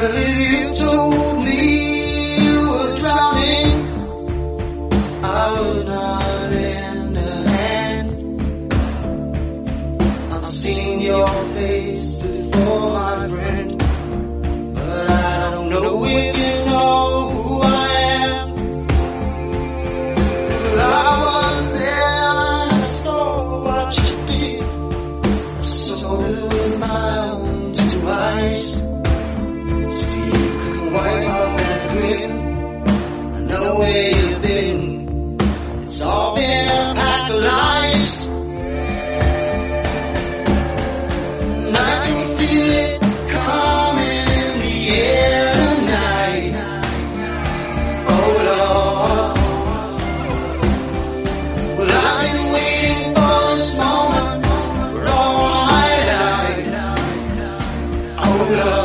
Well, if you told me you were drowning, I would not lend a hand. I've seen your face before, my friend, but I don't know if you know who I am. Well, I was there and I saw what you did. I saw it with my own two eyes. So you couldn't wipe off that grin. I know where you've been. It's all been a pack of lies. And I can feel it coming in the air tonight. Oh Lord. Well, I've been waiting for this moment for all my life. Oh Lord.